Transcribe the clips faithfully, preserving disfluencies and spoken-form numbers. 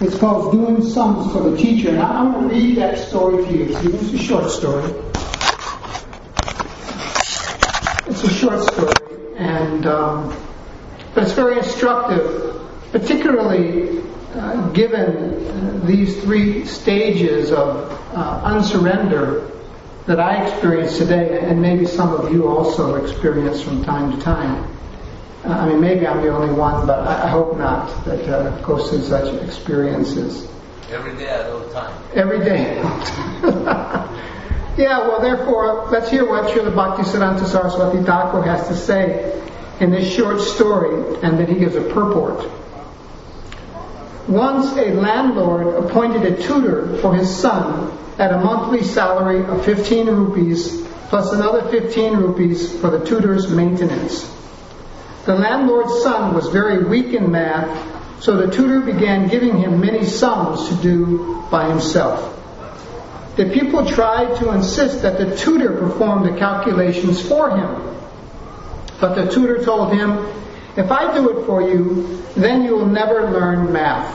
It's called Doing Sums for the Teacher. And I'm going to read that story to you. It's a short story. It's a short story, and um, but it's very instructive, particularly uh, given uh, these three stages of uh, unsurrender that I experience today, and maybe some of you also experience from time to time. Uh, I mean, maybe I'm the only one, but I, I hope not, that uh, goes through such experiences. Every day at all time. Every day at all time. Yeah, well, therefore, let's hear what Srila Bhaktisiddhanta Saraswati Thakur has to say in this short story, and then he gives a purport. Once a landlord appointed a tutor for his son at a monthly salary of fifteen rupees plus another fifteen rupees for the tutor's maintenance. The landlord's son was very weak in math, so the tutor began giving him many sums to do by himself. The pupil tried to insist that the tutor perform the calculations for him. But the tutor told him, "If I do it for you, then you will never learn math.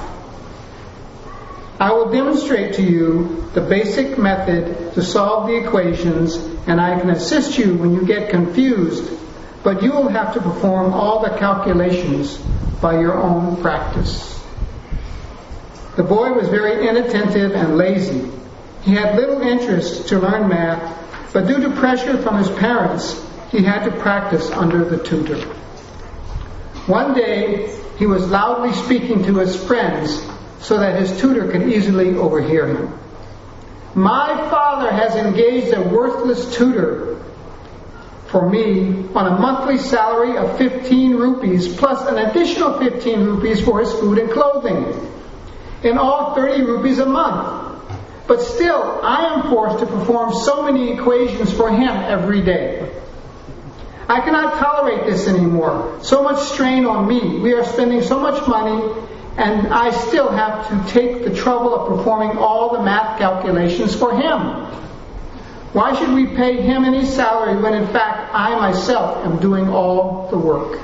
I will demonstrate to you the basic method to solve the equations, and I can assist you when you get confused, but you will have to perform all the calculations by your own practice." The boy was very inattentive and lazy. He had little interest to learn math, but due to pressure from his parents, he had to practice under the tutor. One day, he was loudly speaking to his friends so that his tutor could easily overhear him. "My father has engaged a worthless tutor for me on a monthly salary of fifteen rupees plus an additional fifteen rupees for his food and clothing. In all, thirty rupees a month. But still, I am forced to perform so many equations for him every day. I cannot tolerate this anymore. So much strain on me. We are spending so much money, and I still have to take the trouble of performing all the math calculations for him. Why should we pay him any salary when in fact I myself am doing all the work?"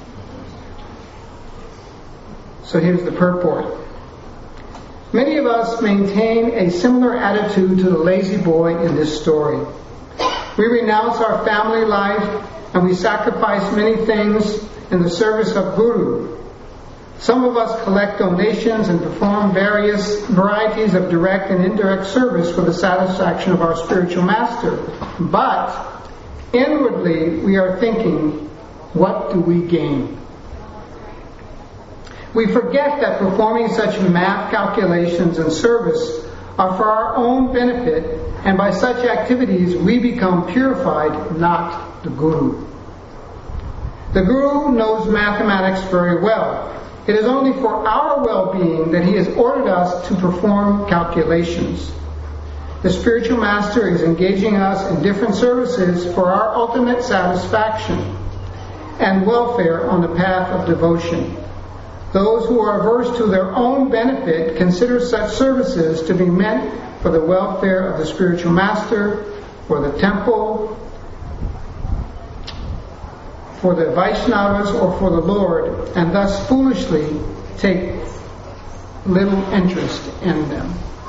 So here's the purport. Many of us maintain a similar attitude to the lazy boy in this story. We renounce our family life and we sacrifice many things in the service of Guru. Some of us collect donations and perform various varieties of direct and indirect service for the satisfaction of our spiritual master. But inwardly we are thinking, what do we gain? We forget that performing such math calculations and service are for our own benefit, and by such activities we become purified, not the Guru. The Guru knows mathematics very well. It is only for our well-being that he has ordered us to perform calculations. The spiritual master is engaging us in different services for our ultimate satisfaction and welfare on the path of devotion. Those who are averse to their own benefit consider such services to be meant for the welfare of the spiritual master, for the temple, for the Vaishnavas, or for the Lord, and thus foolishly take little interest in them.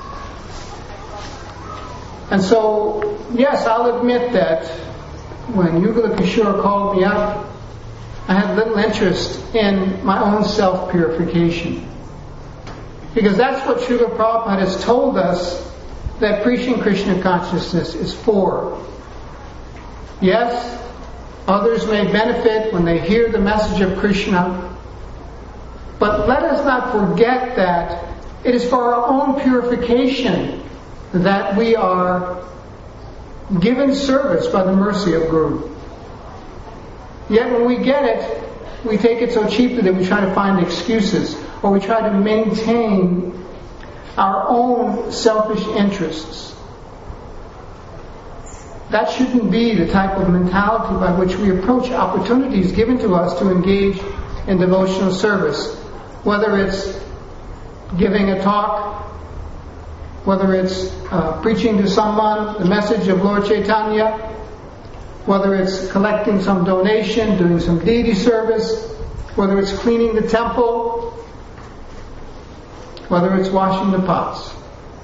And so, yes, I'll admit that when Yugala Kishore called me up, I had little interest in my own self-purification. Because that's what Srila Prabhupada has told us that preaching Krishna consciousness is for. Yes, others may benefit when they hear the message of Krishna, but let us not forget that it is for our own purification that we are given service by the mercy of Guru. Yet when we get it, we take it so cheaply that we try to find excuses, or we try to maintain our own selfish interests. That shouldn't be the type of mentality by which we approach opportunities given to us to engage in devotional service. Whether it's giving a talk, whether it's uh, preaching to someone the message of Lord Chaitanya, whether it's collecting some donation, doing some deity service, whether it's cleaning the temple, whether it's washing the pots.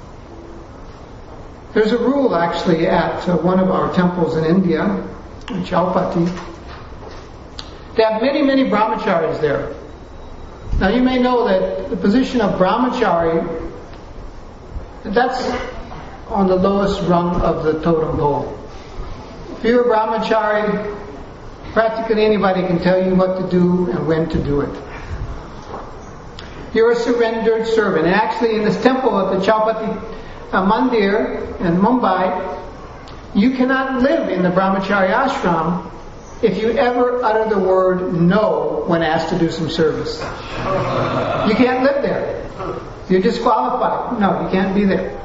There's a rule actually at uh, one of our temples in India, in Chaupati. They have many, many brahmacharis there. Now you may know that the position of brahmachari, that's on the lowest rung of the totem pole. If you're a brahmachari, practically anybody can tell you what to do and when to do it. You're a surrendered servant. And actually in this temple at the Chaupati uh, Mandir in Mumbai, you cannot live in the brahmachari ashram if you ever utter the word no when asked to do some service. You can't live there. You're disqualified. No, you can't be there.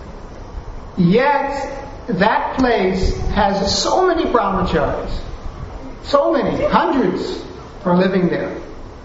Yet, that place has so many brahmacharis. So many, hundreds are living there.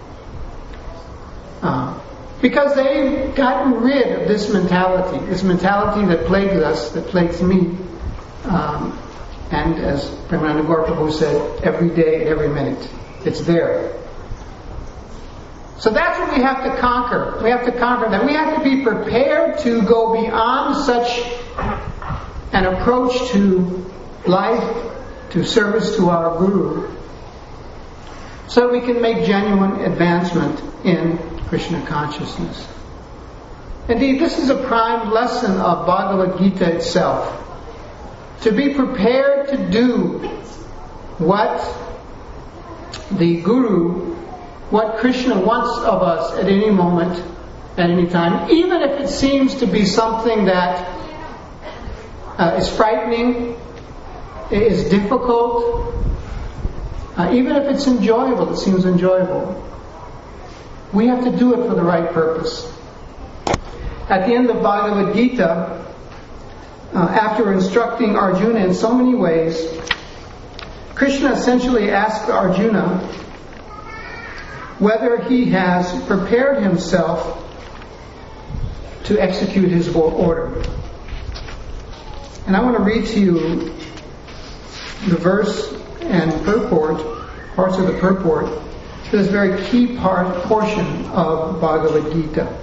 Uh, because they've gotten rid of this mentality, this mentality that plagues us, that plagues me, um, and as Premananda Gaur Prabhu said, every day, every minute, it's there. So that's what we have to conquer. We have to conquer that. We have to be prepared to go beyond such an approach to life, to service to our Guru, so that we can make genuine advancement in Krishna consciousness. Indeed, this is a prime lesson of Bhagavad Gita itself. To be prepared to do what the Guru, what Krishna wants of us at any moment, at any time, even if it seems to be something that uh, is frightening, is difficult, uh, even if it's enjoyable, it seems enjoyable. We have to do it for the right purpose. At the end of Bhagavad Gita, uh, after instructing Arjuna in so many ways, Krishna essentially asked Arjuna whether he has prepared himself to execute his order. And I want to read to you the verse and purport, parts of the purport, to this very key part, portion of Bhagavad Gita.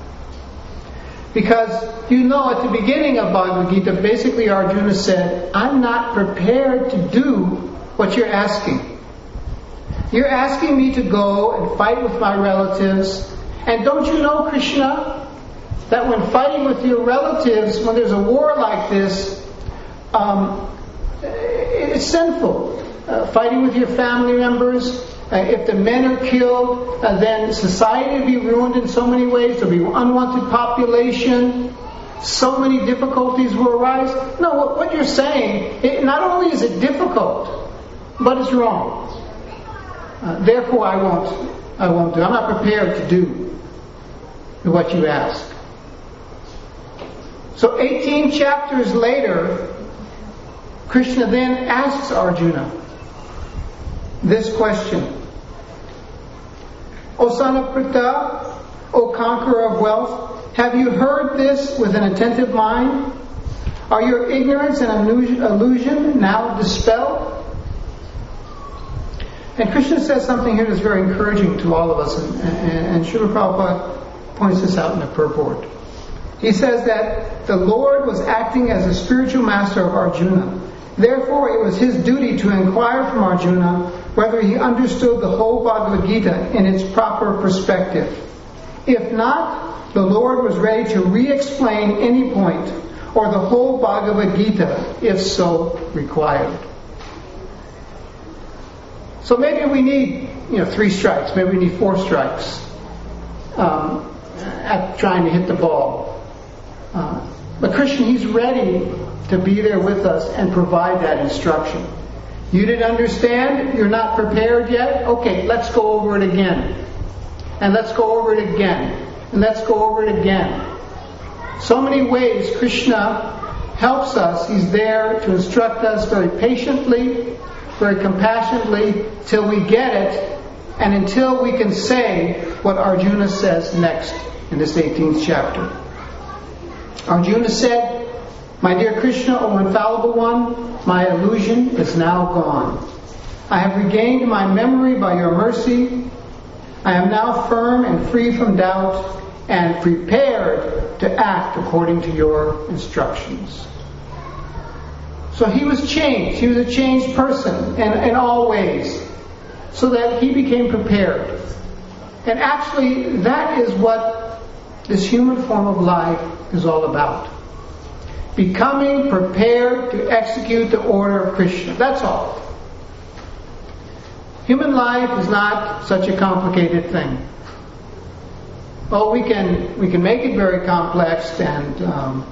Because you know, at the beginning of Bhagavad Gita, basically Arjuna said, I'm not prepared to do what you're asking. You're asking me to go and fight with my relatives. And don't you know, Krishna, that when fighting with your relatives, when there's a war like this, um, it's sinful. Uh, fighting with your family members, uh, if the men are killed, uh, then society will be ruined in so many ways. There'll be unwanted population. So many difficulties will arise. No, what, what you're saying, it, not only is it difficult, but it's wrong. Uh, therefore, I won't. I won't do. I'm not prepared to do what you ask. So, eighteen chapters later, Krishna then asks Arjuna this question: O son of Pritha, O conqueror of wealth, have you heard this with an attentive mind? Are your ignorance and illusion now dispelled? And Krishna says something here that's very encouraging to all of us, and, and, and Srila Prabhupada points this out in the purport. He says that the Lord was acting as a spiritual master of Arjuna. Therefore, it was his duty to inquire from Arjuna whether he understood the whole Bhagavad Gita in its proper perspective. If not, the Lord was ready to re-explain any point, or the whole Bhagavad Gita, if so required. So maybe we need, you know, three strikes. Maybe we need four strikes um, at trying to hit the ball. Uh, but Krishna, he's ready to be there with us and provide that instruction. You didn't understand? You're not prepared yet? Okay, let's go over it again. And let's go over it again. And let's go over it again. So many ways Krishna helps us. He's there to instruct us very patiently, very compassionately, till we get it, and until we can say what Arjuna says next in this eighteenth chapter. Arjuna said, My dear Krishna, O infallible one, my illusion is now gone. I have regained my memory by your mercy. I am now firm and free from doubt. and prepared to act according to your instructions. So he was changed. He was a changed person in, in all ways, so that he became prepared. And actually, that is what this human form of life is all about. Becoming prepared to execute the order of Krishna. That's all. Human life is not such a complicated thing. Well, we can we can make it very complex, and um,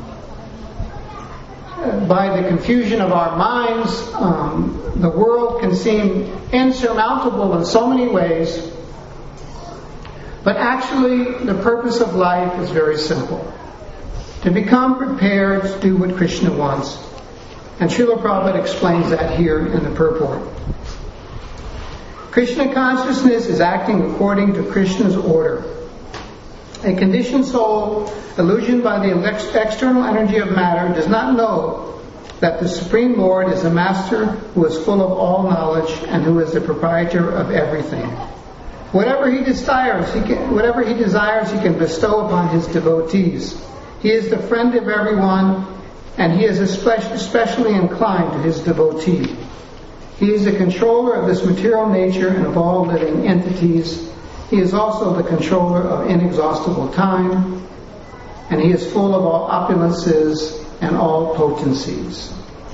by the confusion of our minds, um, the world can seem insurmountable in so many ways. But actually, the purpose of life is very simple. To become prepared to do what Krishna wants. And Srila Prabhupada explains that here in the purport. Krishna consciousness is acting according to Krishna's order. A conditioned soul, illusioned by the ex- external energy of matter, does not know that the Supreme Lord is a master who is full of all knowledge and who is the proprietor of everything. Whatever he desires, he can, whatever he desires, he can bestow upon his devotees. He is the friend of everyone, and he is especially inclined to his devotee. He is the controller of this material nature and of all living entities. He is also the controller of inexhaustible time, and he is full of all opulences and all potencies.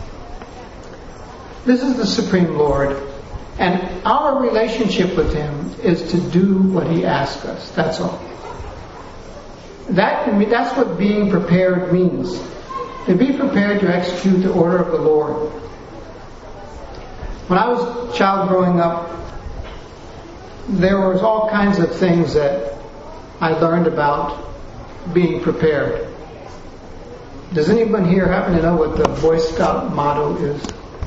This is the Supreme Lord, and our relationship with him is to do what he asks us. That's all. That that's what being prepared means. To be prepared to execute the order of the Lord. When I was a child growing up, there was all kinds of things that I learned about being prepared. Does anyone here happen to know what the Boy Scout motto is?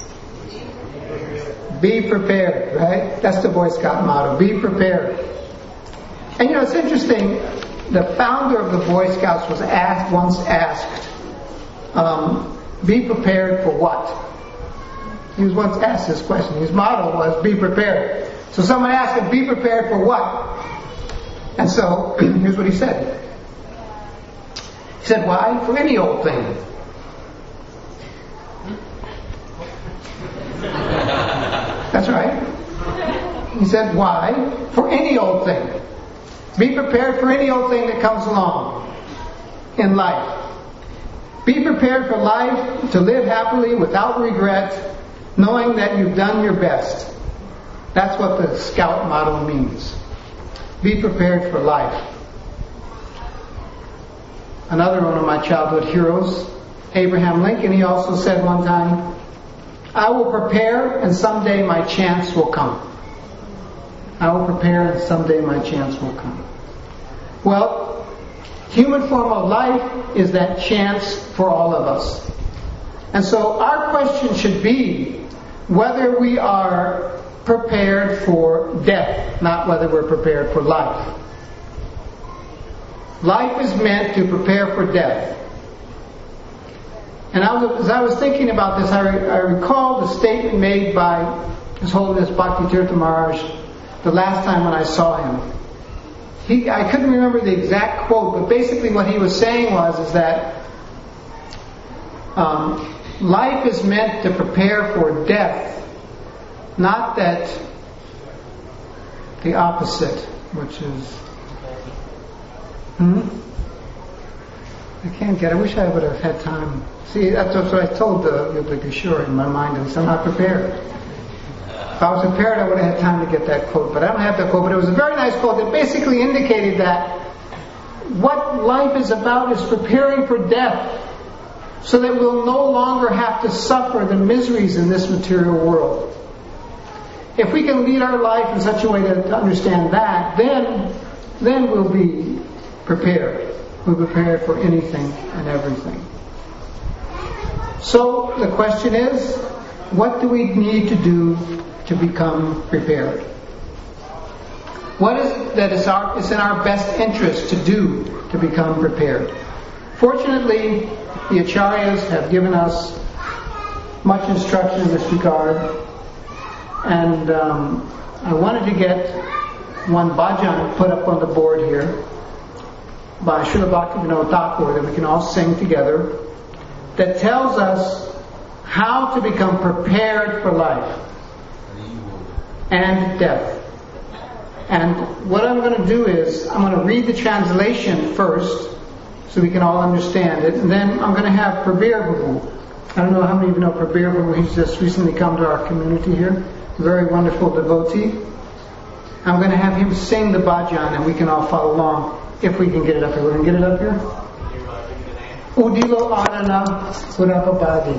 Be prepared, right? That's the Boy Scout motto. Be prepared. And you know, it's interesting. The founder of the Boy Scouts was asked, once asked, um, be prepared for what? He was once asked this question. His motto was, be prepared. So someone asked him, be prepared for what? And so, here's what he said. He said, why? For any old thing. That's right. He said, why? For any old thing. Be prepared for any old thing that comes along in life. Be prepared for life, to live happily without regret, knowing that you've done your best. That's what the Scout motto means. Be prepared for life. Another one of my childhood heroes, Abraham Lincoln, he also said one time, I will prepare and someday my chance will come. I will prepare and someday my chance will come. Well, human form of life is that chance for all of us. And so our question should be whether we are prepared for death, not whether we're prepared for life. Life is meant to prepare for death. And I was, as I was thinking about this, I, re, I recall the statement made by His Holiness Bhakti Tirtha Maharaj the last time when I saw him. He, I couldn't remember the exact quote, but basically what he was saying was is that um, life is meant to prepare for death, not that the opposite, which is hmm? I can't get it. I wish I would have had time. See, that's what I told the Yudhika Kishore in my mind, and so I'm not prepared. If I was prepared, I would have had time to get that quote, but I don't have that quote. But it was a very nice quote that basically indicated that what life is about is preparing for death, so that we'll no longer have to suffer the miseries in this material world. If we can lead our life in such a way to, to understand that, then, then we'll be prepared. We're prepared for anything and everything. So the question is, what do we need to do to become prepared? What is it that is, our, is in our best interest to do to become prepared? Fortunately, the Acharyas have given us much instruction in this regard, and um, I wanted to get one bhajan put up on the board here. by Srila Bhaktivinoda Thakur that we can all sing together that tells us how to become prepared for life and death. And what I'm going to do is I'm going to read the translation first so we can all understand it, and then I'm going to have Prabir Babu. I don't know how many of you know Prabir Babu. He's just recently come to our community here. A very wonderful devotee. I'm going to have him sing the bhajan and we can all follow along if we can get it up here. We can get it up here? Udilo Adana Surapabadi.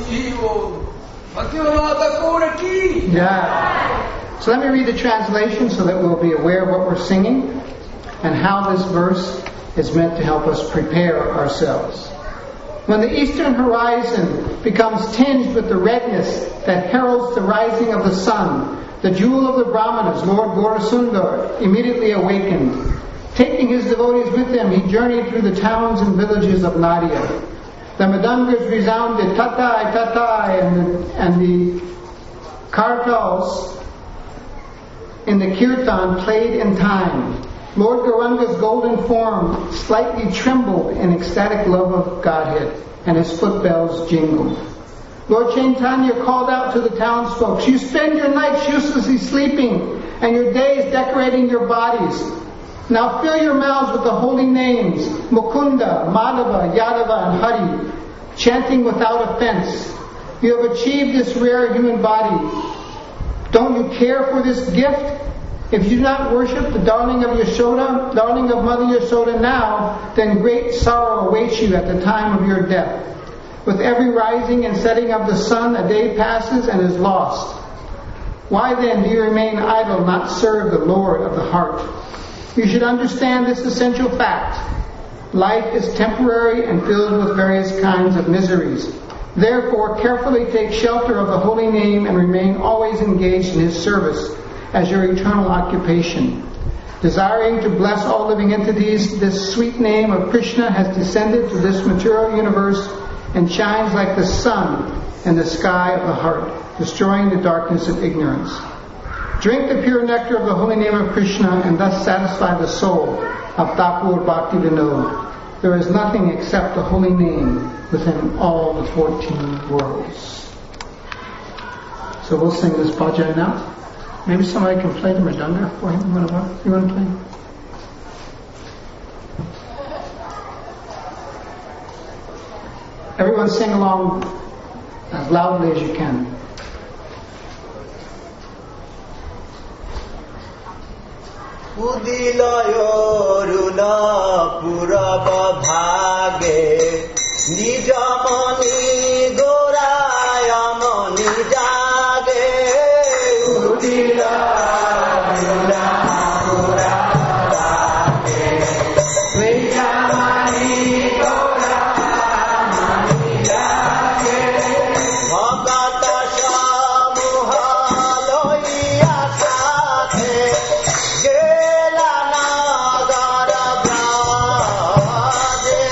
Yeah. So let me read the translation so that we'll be aware of what we're singing and how this verse is meant to help us prepare ourselves. When the eastern horizon becomes tinged with the redness that heralds the rising of the sun, the jewel of the Brahmanas, Lord Gaurasundar, immediately awakened. Taking his devotees with him, he journeyed through the towns and villages of Nadia. The Madangas resounded, tatai, tatai, and the, and the kartals in the kirtan played in time. Lord Gauranga's golden form slightly trembled in ecstatic love of Godhead, and his foot bells jingled. Lord Chaitanya called out to the townsfolk, you spend your nights uselessly sleeping, and your days decorating your bodies. Now fill your mouths with the holy names, Mukunda, Madhava, Yadava, and Hari, chanting without offense. You have achieved this rare human body. Don't you care for this gift? If you do not worship the darling of Yashoda, darling of Mother Yashoda now, then great sorrow awaits you at the time of your death. With every rising and setting of the sun, a day passes and is lost. Why then do you remain idle, not serve the Lord of the heart? You should understand this essential fact. Life is temporary and filled with various kinds of miseries. Therefore, carefully take shelter of the holy name and remain always engaged in His service as your eternal occupation. Desiring to bless all living entities, this sweet name of Krishna has descended to this material universe and shines like the sun in the sky of the heart, destroying the darkness of ignorance. Drink the pure nectar of the holy name of Krishna and thus satisfy the soul of Thakur Bhaktivinoda. There is nothing except the holy name within all the fourteen worlds. So we'll sing this bhajan now. Maybe somebody can play the mridanga for him. You want to, you want to play? Everyone sing along as loudly as you can. Udilayo runa puraba bhage nijamani goraya mani jage. Udilayo runa puraba bhage nijamani goraya mani jage. Bhagata shamuha loiya sathe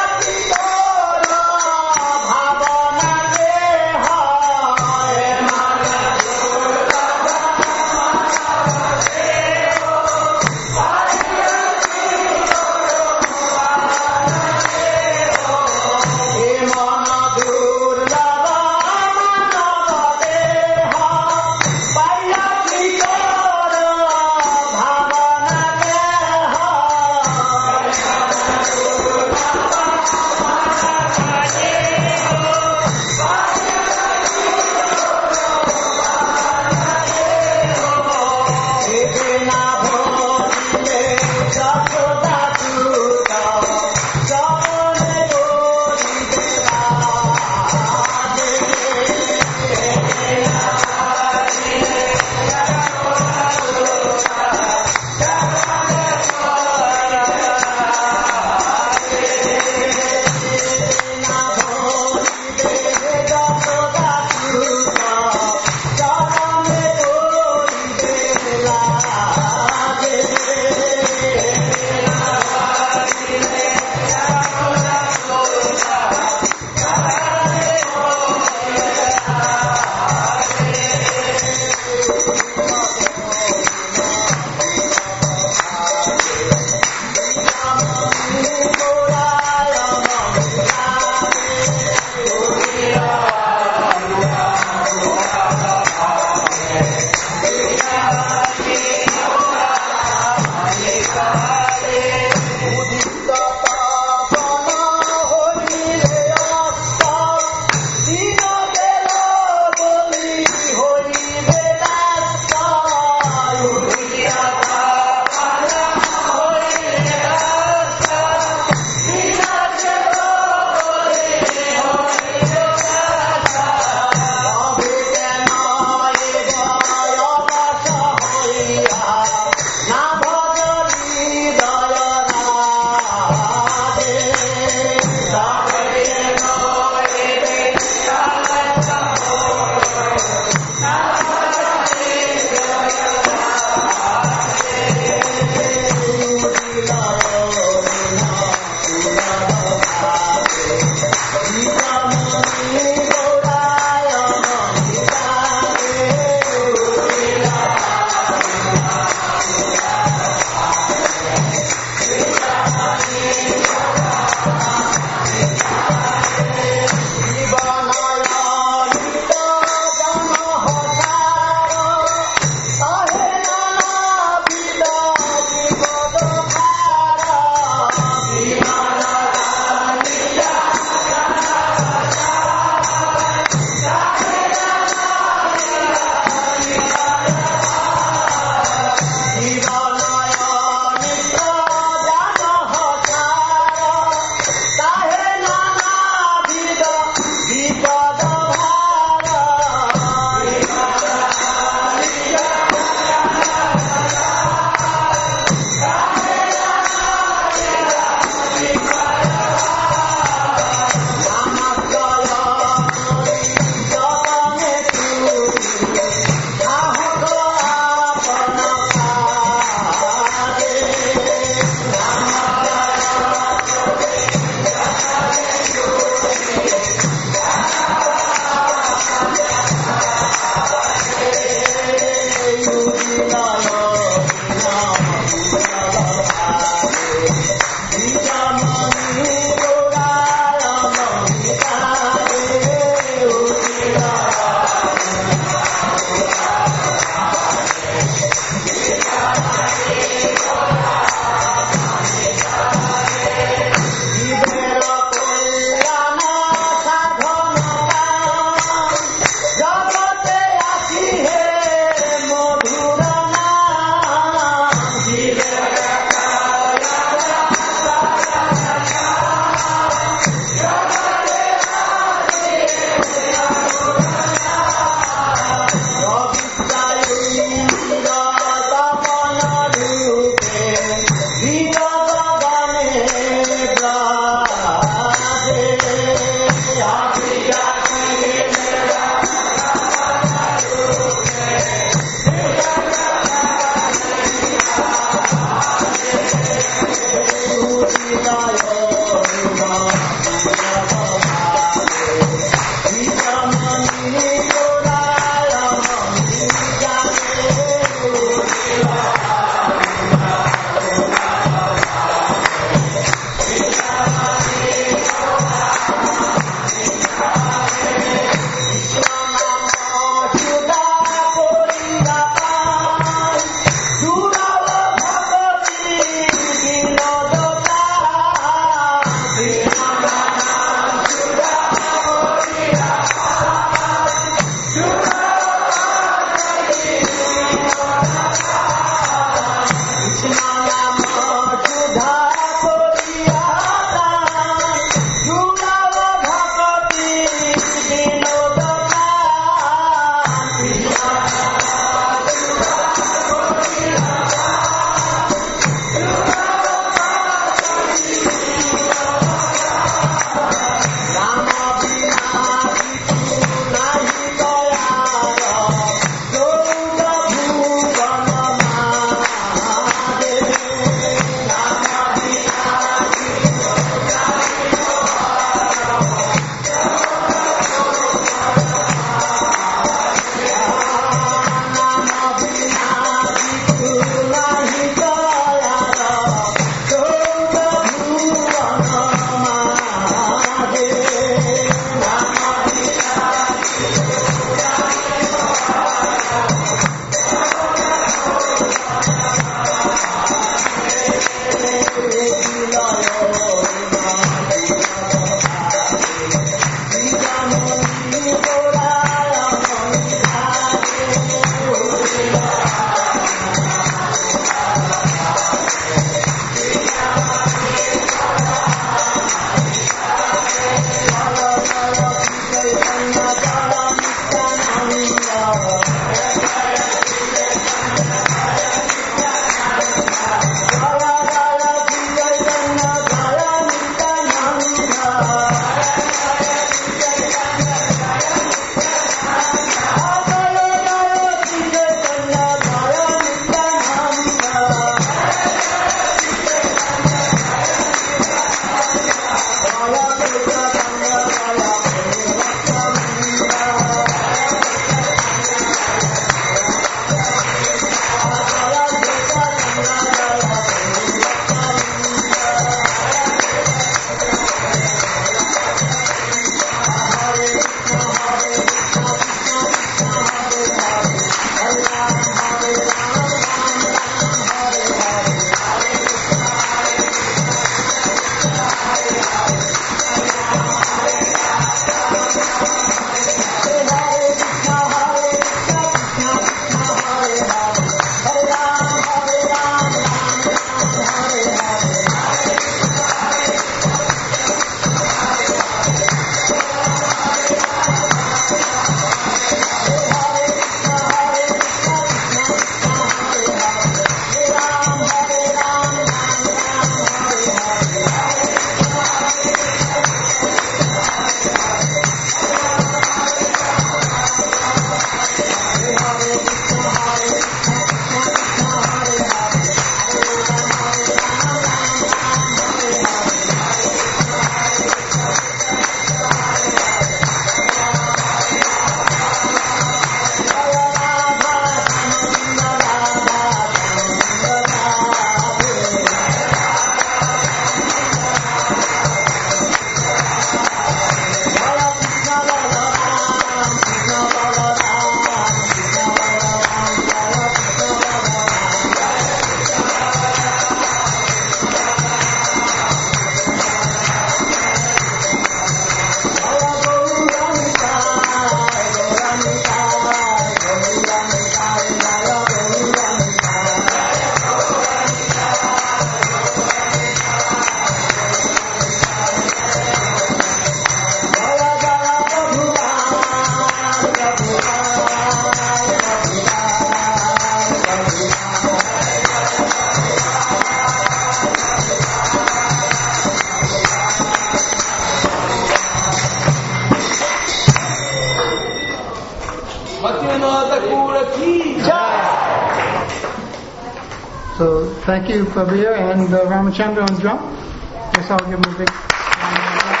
Thank you, Fabia, and uh, Ramachandra on drum. Guess I'll give him a big round of applause.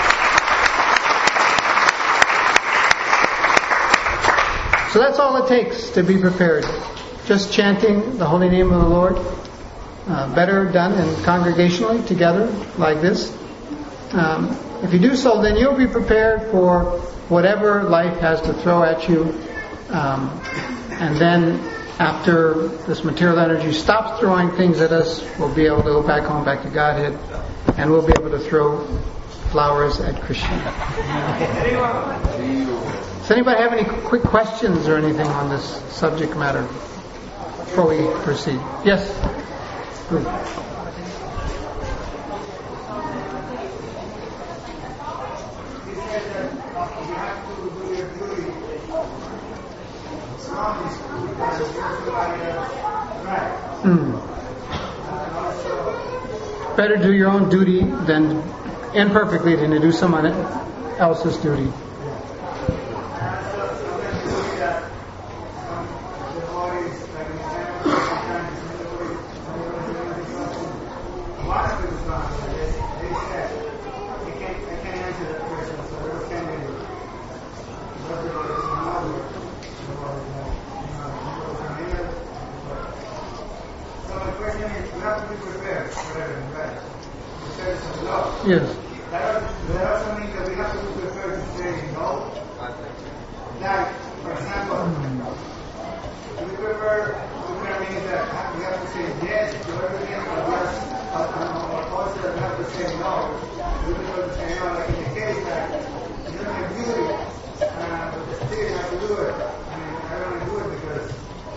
So that's all it takes to be prepared. Just chanting the holy name of the Lord. Uh, better done and congregationally together like this. Um, if you do so, then you'll be prepared for whatever life has to throw at you. Um, and then after this material energy stops throwing things at us, we'll be able to go back home, back to Godhead, and we'll be able to throw flowers at Krishna. Does anybody have any quick questions or anything on this subject matter before we proceed? Yes? Good. Mm. Better do your own duty than imperfectly than to do someone else's duty. Yes. There are some things that we have to be prepared to say no. Like, for example, we prefer to mean that we have to say yes to everything, or also that we have to say no. We prefer to say no, like in the case that you don't have to do it, uh, but still you have to do it. I mean, I don't want to do it because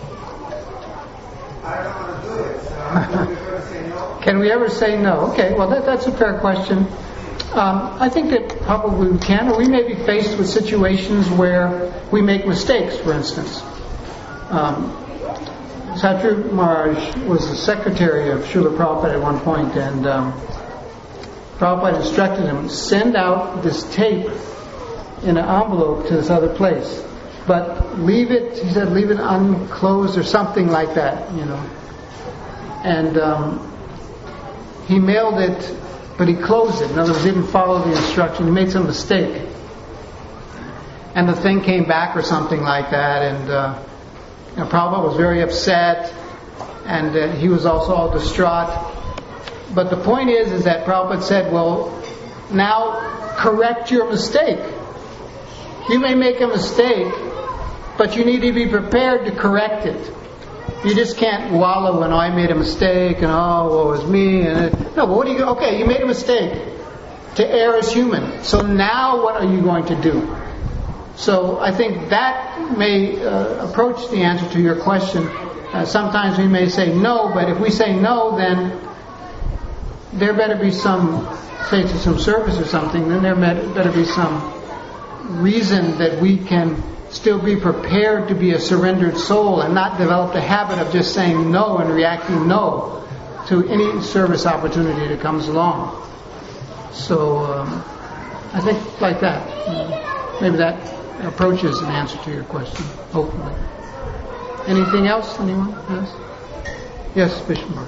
I don't want to do it, so I prefer to say no. Can we ever say no? Okay, well that, that's a fair question. Um, I think that probably we can, or we may be faced with situations where we make mistakes, for instance. Um, Satru Maharaj was the secretary of Srila Prabhupada at one point, and um, Prabhupada instructed him, send out this tape in an envelope to this other place. But leave it, he said, leave it unclosed or something like that, you know. And um, he mailed it, but he closed it. In other words, he didn't follow the instruction. He made some mistake. And the thing came back or something like that. And uh, you know, Prabhupada was very upset. And uh, he was also all distraught. But the point is, is that Prabhupada said, well, now correct your mistake. You may make a mistake, but you need to be prepared to correct it. You just can't wallow in, oh, I made a mistake, and oh, woe is me. And it, no, but what do you? Okay, you made a mistake. To err is human. So now, what are you going to do? So I think that may uh, approach the answer to your question. Uh, sometimes we may say no, but if we say no, then there better be some, say to some service or something. Then there better be some reason that we can still be prepared to be a surrendered soul and not develop the habit of just saying no and reacting no to any service opportunity that comes along. So um, I think like that. Uh, maybe that approaches an answer to your question, hopefully. Anything else? Anyone? Yes? Yes, Bishop Mark.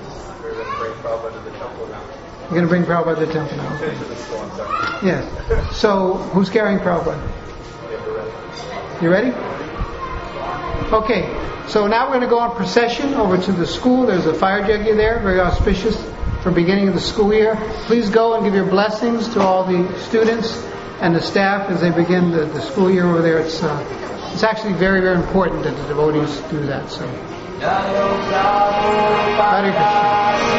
You're going to bring Prabhupada to the temple now. Okay. Yes. So, who's carrying Prabhupada? You ready? Okay, so now we're going to go on procession over to the school. There's a fire yajna there, very auspicious for beginning of the school year. Please go and give your blessings to all the students and the staff as they begin the, the school year over there. It's uh, it's actually very, very important that the devotees do that. So, Hare Krishna.